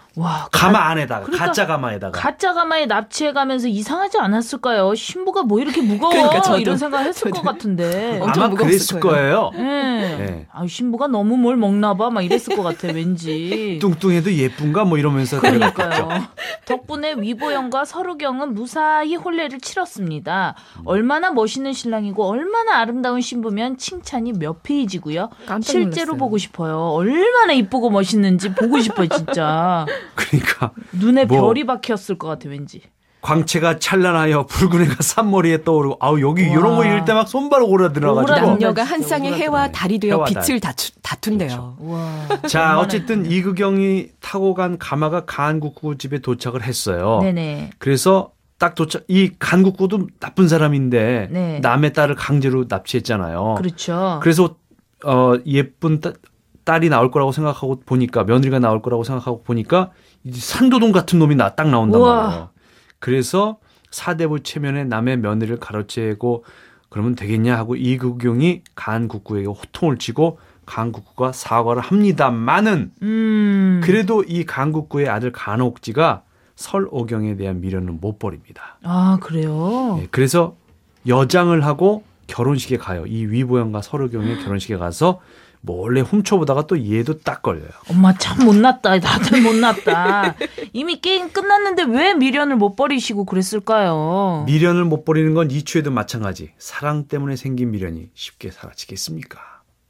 와, 가마 안에다가 그러니까 가짜 가마에다가 가짜 가마에 납치해가면서 이상하지 않았을까요? 신부가 뭐 이렇게 무거워 그러니까 저도- 이런 생각 했을 것 같은데. 엄청 아마 무거웠을 그랬을 거예요. 네. 네. 아, 신부가 너무 뭘 먹나 봐. 막 이랬을 것 같아. 왠지. 뚱뚱해도 예쁜가 뭐 이러면서 데려갔겠죠. 그러니까요. 덕분에 위보영과 서루경은 무사히 혼례를 치렀습니다. 얼마나 멋있는 신랑이고 얼마나 아름다운 신부면 칭찬이 몇 페이지고요. 깜짝 실제로 놀랐어요. 보고 싶어요. 얼마나 이쁘고 멋있는지 보고 싶어요, 진짜. 그러니까 눈에 뭐- 별이 박혔을 것 같아, 왠지. 광채가 찬란하여 붉은 해가 산머리에 떠오르고 아우 여기 와. 이런 거 읽을 때 막 손발 오그라들어가지고 오그라든다. 남녀가 진짜 한 쌍의 오그라들어. 해와 달이 되어 해와 빛을 달. 다툰대요. 와. 자 어쨌든 이극영이 타고 간 가마가 간국구 집에 도착을 했어요. 네네. 그래서 딱 도착 이 간국구도 나쁜 사람인데 네. 남의 딸을 강제로 납치했잖아요. 그렇죠. 그래서 예쁜 딸이 나올 거라고 생각하고 보니까 며느리가 나올 거라고 생각하고 보니까 이 산도동 같은 놈이 딱 나온단 우와. 말이에요. 그래서 사대부 체면에 남의 며느리를 가로채고 그러면 되겠냐 하고 이극용이 간국구에게 호통을 치고 간국구가 사과를 합니다만은 그래도 이 간국구의 아들 간옥지가 설오경에 대한 미련은 못 버립니다. 아, 그래요? 예, 그래서 여장을 하고 결혼식에 가요. 이 위보영과 설오경의 결혼식에 가서 몰래 훔쳐보다가 또 얘도 딱 걸려요. 엄마 참 못났다. 다들 못났다. 이미 게임 끝났는데 왜 미련을 못 버리시고 그랬을까요? 미련을 못 버리는 건 이추에도 마찬가지. 사랑 때문에 생긴 미련이 쉽게 사라지겠습니까?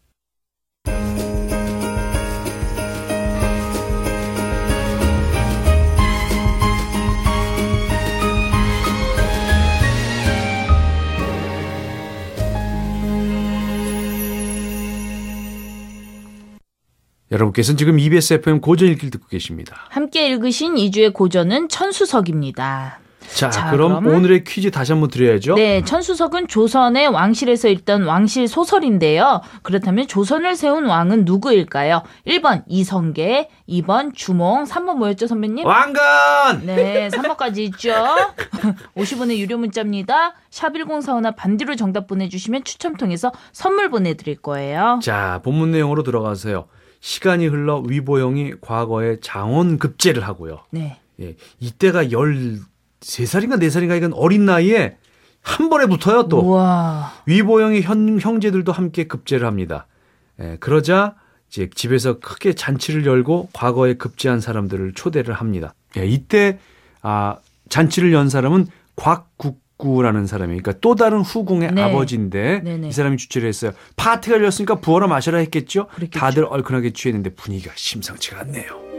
여러분께서는 지금 EBS FM 고전 읽기를 듣고 계십니다. 함께 읽으신 2주의 고전은 천수석입니다. 자, 자, 그럼 그럼 오늘의 퀴즈 다시 한번 드려야죠. 네, 천수석은 조선의 왕실에서 읽던 왕실 소설인데요. 그렇다면 조선을 세운 왕은 누구일까요? 1번 이성계, 2번 주몽, 3번 뭐였죠, 선배님? 왕건! 네, 3번까지 있죠. 50원의 유료 문자입니다. 샵1045나 반디로 정답 보내주시면 추첨 통해서 선물 보내드릴 거예요. 자, 본문 내용으로 들어가세요. 시간이 흘러 위보영이 과거에 장원급제를 하고요. 네. 예, 이때가 13살인가 4살인가 이건 어린 나이에 한 번에 붙어요 또. 우와. 위보영의 형제들도 함께 급제를 합니다. 예, 그러자 이제 집에서 크게 잔치를 열고 과거에 급제한 사람들을 초대를 합니다. 예, 이때 잔치를 연 사람은 곽국구라는 사람이 그러니까 또 다른 후궁의 네. 아버지인데 네네. 이 사람이 주최를 했어요. 파티가 열렸으니까 부어라 마셔라 했겠죠. 그랬겠죠. 다들 얼큰하게 취했는데 분위기가 심상치가 않네요.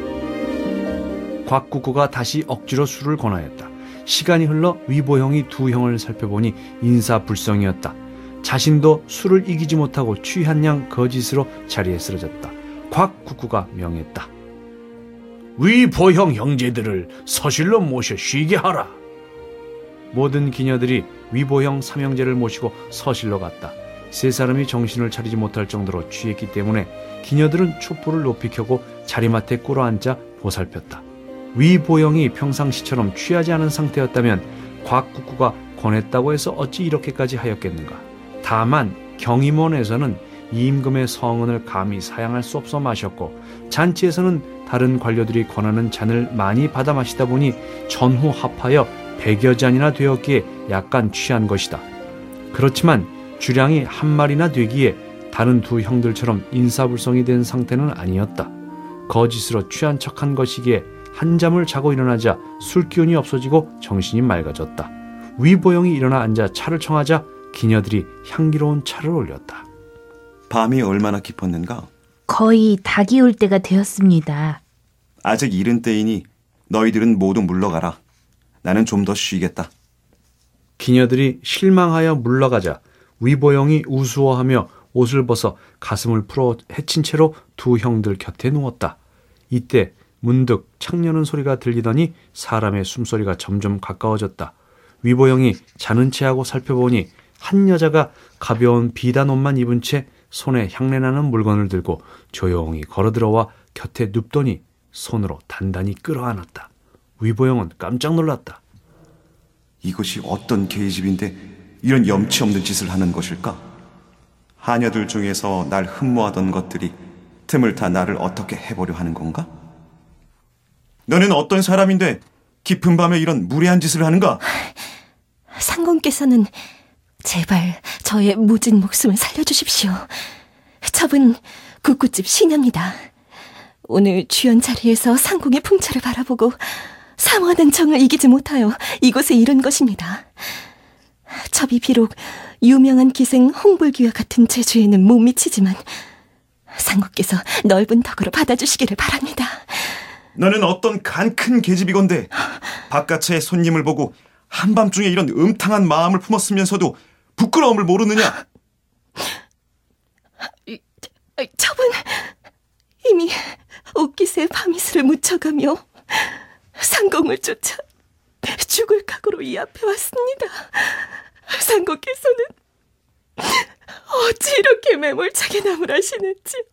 곽국구가 다시 억지로 술을 권하였다. 시간이 흘러 위보형이 두 형을 살펴보니 인사불성이었다. 자신도 술을 이기지 못하고 취한 양 거짓으로 자리에 쓰러졌다. 곽국구가 명했다. 위보형 형제들을 서실로 모셔 쉬게 하라. 모든 기녀들이 위보형 삼형제를 모시고 서실로 갔다. 세 사람이 정신을 차리지 못할 정도로 취했기 때문에 기녀들은 촛불을 높이 켜고 자리맡에 꿇어앉아 보살폈다. 위보영이 평상시처럼 취하지 않은 상태였다면 곽국구가 권했다고 해서 어찌 이렇게까지 하였겠는가. 다만 경임원에서는 이임금의 성은을 감히 사양할 수 없어 마셨고 잔치에서는 다른 관료들이 권하는 잔을 많이 받아 마시다 보니 전후 합하여 100여 잔이나 되었기에 약간 취한 것이다. 그렇지만 주량이 한 마리나 되기에 다른 두 형들처럼 인사불성이 된 상태는 아니었다. 거짓으로 취한 척한 것이기에 한잠을 자고 일어나자 술기운이 없어지고 정신이 맑아졌다. 위보영이 일어나 앉아 차를 청하자 기녀들이 향기로운 차를 올렸다. 밤이 얼마나 깊었는가? 거의 닭이 올 때가 되었습니다. 아직 이른 때이니 너희들은 모두 물러가라. 나는 좀 더 쉬겠다. 기녀들이 실망하여 물러가자 위보영이 우스워하며 옷을 벗어 가슴을 풀어 헤친 채로 두 형들 곁에 누웠다. 이때 문득 창녀는 소리가 들리더니 사람의 숨소리가 점점 가까워졌다. 위보영이 자는 체하고 살펴보니 한 여자가 가벼운 비단 옷만 입은 채 손에 향내나는 물건을 들고 조용히 걸어들어와 곁에 눕더니 손으로 단단히 끌어안았다. 위보영은 깜짝 놀랐다. 이것이 어떤 계집인데 이런 염치 없는 짓을 하는 것일까? 하녀들 중에서 날 흠모하던 것들이 틈을 타 나를 어떻게 해보려 하는 건가? 너는 어떤 사람인데 깊은 밤에 이런 무례한 짓을 하는가? 상공께서는 제발 저의 모진 목숨을 살려주십시오. 첩은 국구집 시녀입니다. 오늘 주연 자리에서 상공의 풍채를 바라보고 사모하는 정을 이기지 못하여 이곳에 이른 것입니다. 첩이 비록 유명한 기생 홍불귀와 같은 재주에는 못 미치지만 상공께서 넓은 덕으로 받아주시기를 바랍니다. 너는 어떤 간 큰 계집이건데 바깥의 손님을 보고 한밤중에 이런 음탕한 마음을 품었으면서도 부끄러움을 모르느냐? 첩은 이미 옷깃에 밤이슬을 묻혀가며 상공을 쫓아 죽을 각오로 이 앞에 왔습니다. 상공께서는 어찌 이렇게 매몰차게 나무라시는지.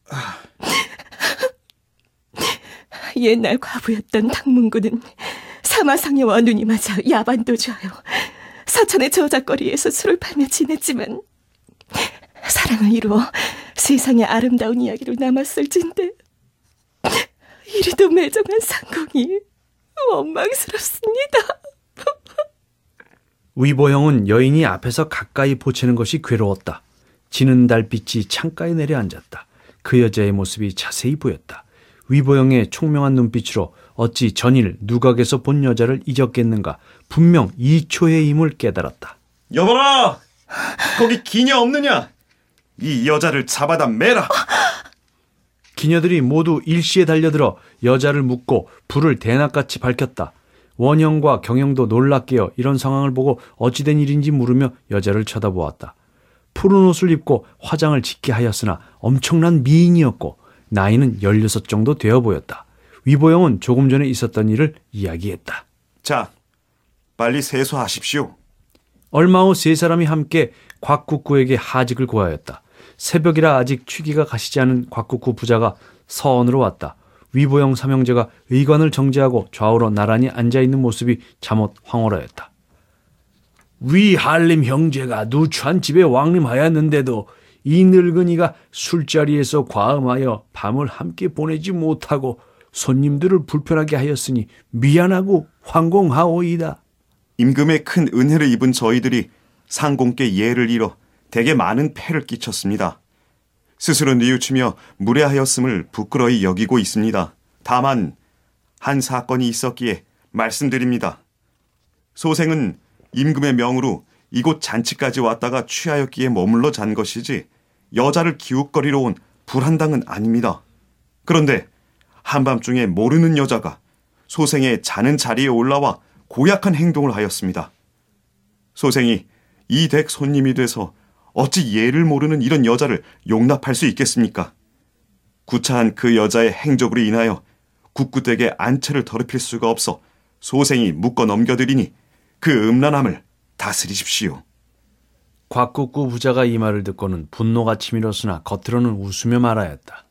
옛날 과부였던 당문군은 사마상여와 눈이 맞아 야반도주하여 서천의 저작거리에서 술을 팔며 지냈지만 사랑을 이루어 세상의 아름다운 이야기로 남았을진데 이리도 매정한 상공이 원망스럽습니다. 위보영은 여인이 앞에서 가까이 보채는 것이 괴로웠다. 지는 달빛이 창가에 내려앉았다. 그 여자의 모습이 자세히 보였다. 위보영의 총명한 눈빛으로 어찌 전일 누각에서 본 여자를 잊었겠는가. 분명 2초의 힘을 깨달았다. 여보라! 거기 기녀 없느냐? 이 여자를 잡아다 매라! 기녀들이 모두 일시에 달려들어 여자를 묶고 불을 대낮같이 밝혔다. 원영과 경영도 놀랍게요. 이런 상황을 보고 어찌된 일인지 물으며 여자를 쳐다보았다. 푸른 옷을 입고 화장을 짙게 하였으나 엄청난 미인이었고 나이는 16 정도 되어 보였다. 위보영은 조금 전에 있었던 일을 이야기했다. 자, 빨리 세수하십시오. 얼마 후 세 사람이 함께 곽국구에게 하직을 구하였다. 새벽이라 아직 취기가 가시지 않은 곽국구 부자가 서원으로 왔다. 위보영 삼형제가 의관을 정지하고 좌우로 나란히 앉아있는 모습이 잠옷 황홀하였다. 위 한림 형제가 누추한 집에 왕림하였는데도 이 늙은이가 술자리에서 과음하여 밤을 함께 보내지 못하고 손님들을 불편하게 하였으니 미안하고 황공하오이다. 임금의 큰 은혜를 입은 저희들이 상공께 예를 잃어 대개 많은 폐를 끼쳤습니다. 스스로 뉘우치며 무례하였음을 부끄러이 여기고 있습니다. 다만 한 사건이 있었기에 말씀드립니다. 소생은 임금의 명으로 이곳 잔치까지 왔다가 취하였기에 머물러 잔 것이지 여자를 기웃거리러 온 불한당은 아닙니다. 그런데 한밤중에 모르는 여자가 소생의 자는 자리에 올라와 고약한 행동을 하였습니다. 소생이 이 댁 손님이 돼서 어찌 예를 모르는 이런 여자를 용납할 수 있겠습니까? 구차한 그 여자의 행적으로 인하여 국구댁의 안채를 더럽힐 수가 없어 소생이 묶어 넘겨드리니 그 음란함을 다스리십시오. 곽국구 부자가 이 말을 듣고는 분노가 치밀었으나 겉으로는 웃으며 말하였다.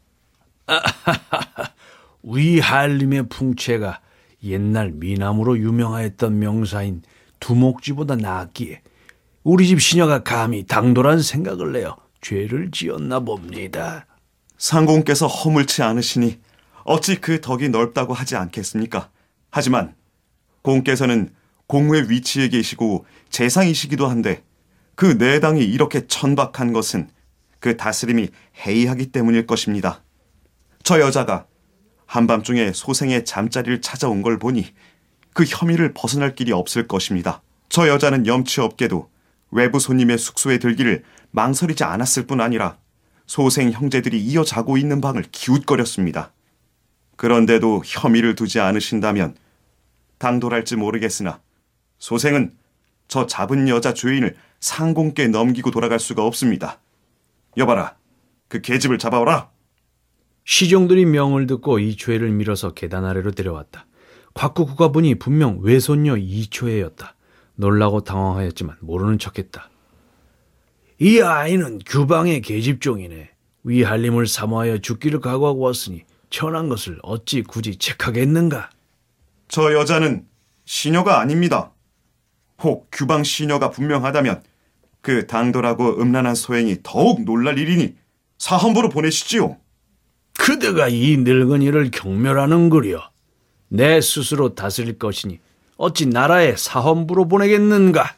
위 한림의 풍채가 옛날 미남으로 유명하였던 명사인 두목쥐보다 낫기에 우리 집 시녀가 감히 당돌한 생각을 내어 죄를 지었나 봅니다. 상공께서 허물치 않으시니 어찌 그 덕이 넓다고 하지 않겠습니까? 하지만 공께서는 공의 위치에 계시고 재상이시기도 한데 그 내당이 이렇게 천박한 것은 그 다스림이 해이하기 때문일 것입니다. 저 여자가 한밤중에 소생의 잠자리를 찾아온 걸 보니 그 혐의를 벗어날 길이 없을 것입니다. 저 여자는 염치 없게도 외부 손님의 숙소에 들기를 망설이지 않았을 뿐 아니라 소생 형제들이 이어 자고 있는 방을 기웃거렸습니다. 그런데도 혐의를 두지 않으신다면 당돌할지 모르겠으나 소생은 저 잡은 여자 죄인을 상공께 넘기고 돌아갈 수가 없습니다. 여봐라, 그 계집을 잡아오라. 시종들이 명을 듣고 이초애를 밀어서 계단 아래로 데려왔다. 곽국구가 보니 분명 외손녀 이초애였다. 놀라고 당황하였지만 모르는 척했다. 이 아이는 규방의 계집종이네. 위한림을 사모하여 죽기를 각오하고 왔으니 천한 것을 어찌 굳이 책하겠는가? 저 여자는 시녀가 아닙니다. 혹 규방 시녀가 분명하다면 그 당돌하고 음란한 소행이 더욱 놀랄 일이니 사헌부로 보내시지요. 그대가 이 늙은이를 경멸하는구려. 내 스스로 다스릴 것이니 어찌 나라에 사헌부로 보내겠는가.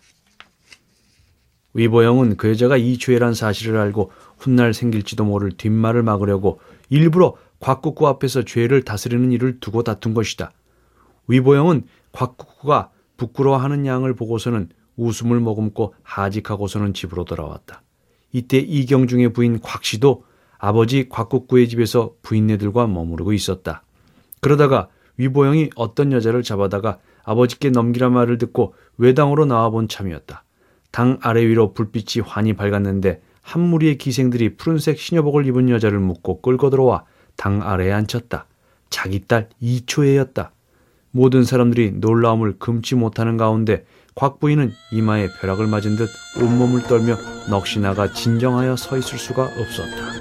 위보영은 그 여자가 이초애란 사실을 알고 훗날 생길지도 모를 뒷말을 막으려고 일부러 곽국구 앞에서 죄를 다스리는 일을 두고 다툰 것이다. 위보영은 곽국구가 부끄러워하는 양을 보고서는 웃음을 머금고 하직하고서는 집으로 돌아왔다. 이때 이경중의 부인 곽씨도 아버지 곽국구의 집에서 부인네들과 머무르고 있었다. 그러다가 위보영이 어떤 여자를 잡아다가 아버지께 넘기란 말을 듣고 외당으로 나와본 참이었다. 당 아래 위로 불빛이 환히 밝았는데 한 무리의 기생들이 푸른색 시녀복을 입은 여자를 묶고 끌고 들어와 당 아래에 앉혔다. 자기 딸 이초애였다. 모든 사람들이 놀라움을 금치 못하는 가운데 곽 부인은 이마에 벼락을 맞은 듯 온몸을 떨며 넋이 나가 진정하여 서 있을 수가 없었다.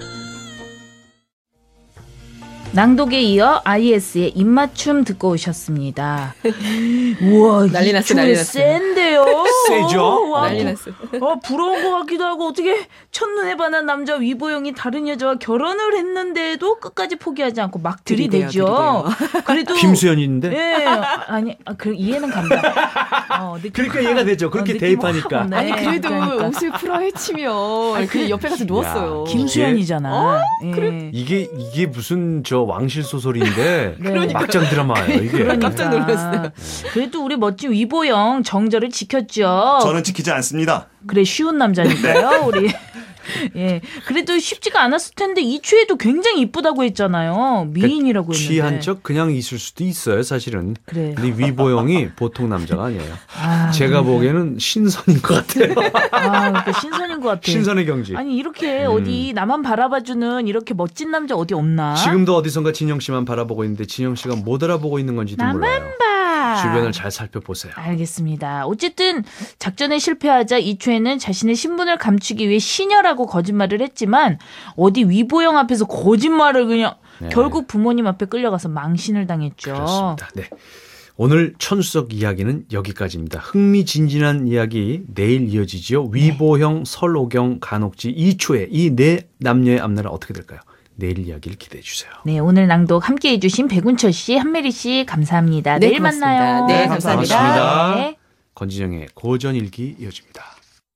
낭독에 이어 IS의 입맞춤 듣고 오셨습니다. 우와, 난리 났어, 난리 났어. 센데요? 세죠? 와, 난리 났어. 부러운 것 같기도 하고 어떻게 첫눈에 반한 남자 위보영이 다른 여자와 결혼을 했는데도 끝까지 포기하지 않고 막 들이대죠. 그래도 김수현인데? 예, 아니, 이해는 간다. 그러니까 이해가 되죠. 그렇게 대입하니까. 네, 아니 그래도 그러니까. 옷을 풀어 헤치며 그 옆에 가서 누웠어요. 김수현이잖아. 예. 그래? 이게 무슨 저 왕실 소설인데 네. 막장 드라마예요. 이게. 그러니까. 깜짝 놀랐어요. 그래도 우리 멋진 위보영 정절을 지켰죠. 저는 지키지 않습니다. 그래 쉬운 남자니까요, 우리. 예, 그래도 쉽지가 않았을 텐데 이초에도 굉장히 이쁘다고 했잖아요. 미인이라고 했는데. 취한 척 그냥 있을 수도 있어요, 사실은. 그래. 근데 위보영이 보통 남자가 아니에요. 제가 보기에는 신선인 것 같아요. 그러니까 신선인 것 같아. 신선의 경지. 아니 이렇게 어디 나만 바라봐주는 이렇게 멋진 남자 어디 없나? 지금도 어디선가 진영 씨만 바라보고 있는데 진영 씨가 못 알아보고 있는 건지도 몰라요. 나만 봐. 주변을 잘 살펴보세요. 알겠습니다. 어쨌든 작전에 실패하자 이초에는 자신의 신분을 감추기 위해 시녀라고 거짓말을 했지만 어디 위보영 앞에서 거짓말을 그냥 결국 부모님 앞에 끌려가서 망신을 당했죠. 그렇습니다. 네. 오늘 천수석 이야기는 여기까지입니다. 흥미진진한 이야기 내일 이어지죠. 위보형, 설오경, 간옥지, 이초에 이 네 남녀의 앞날은 어떻게 될까요? 내일 이야기를 기대해 주세요. 네, 오늘 낭독 함께해 주신 백운철 씨, 한메리 씨 감사합니다. 네, 내일 고맙습니다. 만나요. 네, 감사합니다. 고맙습니다. 네. 권진영의 고전일기 이어집니다.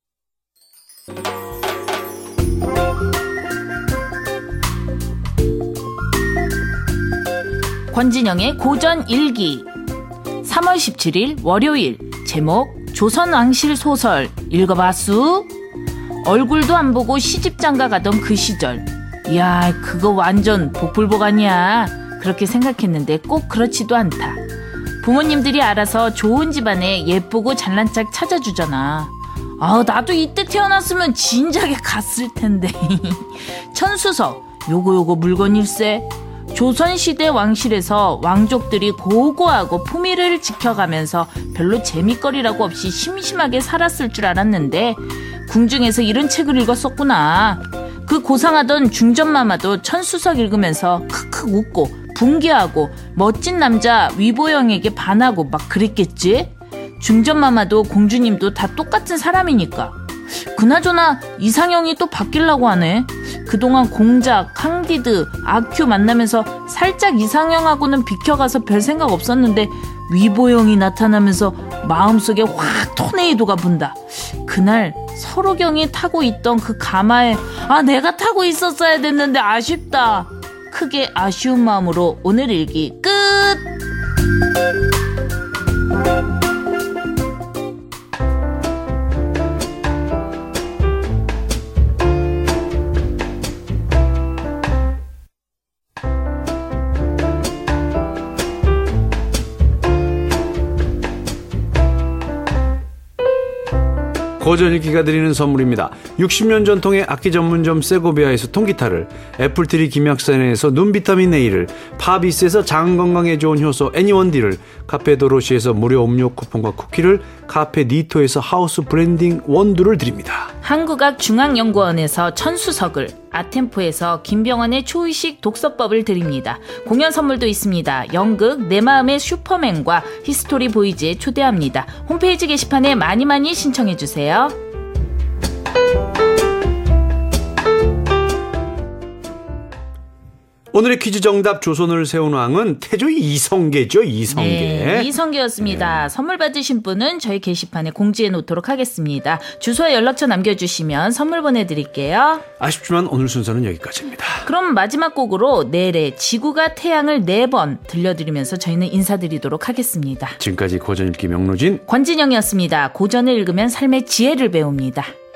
권진영의 고전일기 3월 17일 월요일 제목 조선왕실 소설 읽어봤수? 얼굴도 안 보고 시집장가 가던 그 시절 이야 그거 완전 복불복 아니야 그렇게 생각했는데 꼭 그렇지도 않다. 부모님들이 알아서 좋은 집안에 예쁘고 잘난 짝 찾아주잖아. 나도 이때 태어났으면 진작에 갔을 텐데. 천수석 요거 물건일세. 조선시대 왕실에서 왕족들이 고고하고 품위를 지켜가면서 별로 재밌거리라고 없이 심심하게 살았을 줄 알았는데 궁중에서 이런 책을 읽었었구나. 그 고상하던 중전마마도 천수석 읽으면서 크크 웃고 분개하고 멋진 남자 위보영에게 반하고 막 그랬겠지? 중전마마도 공주님도 다 똑같은 사람이니까. 그나저나 이상형이 또 바뀌려고 하네. 그동안 공작, 캉디드, 아큐 만나면서 살짝 이상형하고는 비켜가서 별 생각 없었는데 위보영이 나타나면서 마음속에 확 토네이도가 분다. 그날 설오경이 타고 있던 그 가마에 내가 타고 있었어야 됐는데 아쉽다. 크게 아쉬운 마음으로 오늘 일기 끝! 고전일기가 드리는 선물입니다. 60년 전통의 악기 전문점 세고비아에서 통기타를, 애플트리 김약산에서 눈비타민 A를, 파비스에서 장 건강에 좋은 효소 애니원디를, 카페 도로시에서 무료 음료 쿠폰과 쿠키를, 카페 니토에서 하우스 브랜딩 원두를 드립니다. 한국악중앙연구원에서 천수석을, 아템포에서 김병원의 초의식 독서법을 드립니다. 공연 선물도 있습니다. 연극 내 마음의 슈퍼맨과 히스토리 보이즈에 초대합니다. 홈페이지 게시판에 많이 신청해주세요. 오늘의 퀴즈 정답 조선을 세운 왕은 태조 이성계죠. 이성계. 네, 이성계였습니다. 선물 받으신 분은 저희 게시판에 공지해 놓도록 하겠습니다. 주소와 연락처 남겨주시면 선물 보내드릴게요. 아쉽지만 오늘 순서는 여기까지입니다. 그럼 마지막 곡으로 넬의 지구가 태양을 4번 들려드리면서 저희는 인사드리도록 하겠습니다. 지금까지 고전 읽기 명로진 권진영이었습니다. 고전을 읽으면 삶의 지혜를 배웁니다.